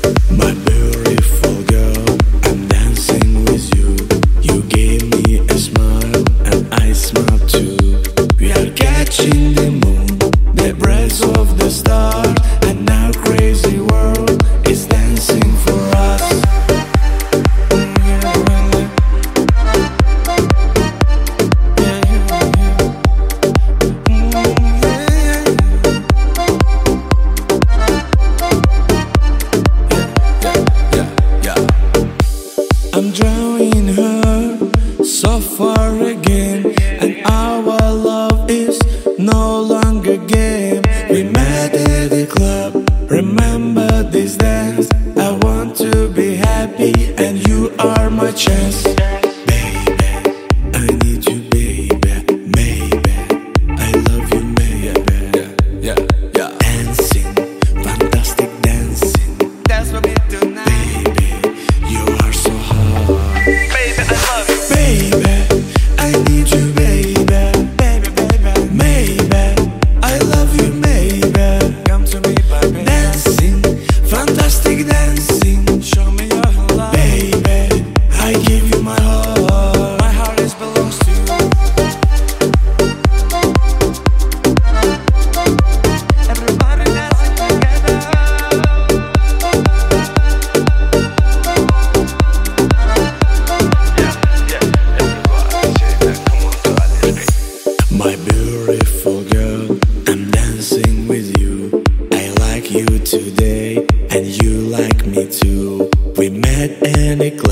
My beautiful girl, I'm dancing with you. You gave me a smile and I smile too. We are catching the moon, the breath of the stars, and our crazy world is dancing for us. I'm drawing her so far again, and our love is no longer game. We met at the club, remember this dance. I want to be happy and you are my chance. Baby, I need you, baby, maybe I love you, maybe. Dancing, fantastic dancing. Dance with me tonight. Baby, you are so hot. Baby, I love you. Baby, I need you, baby. Baby, baby, Maybe I love you, maybe. come to me, baby. Dancing, fantastic dancing. Show me your love. Baby, I give you my heart. My heart is belongs to you. Everybody dancing together. My beautiful girl, I'm dancing with you. I like you today, and you like me too. We met in a club.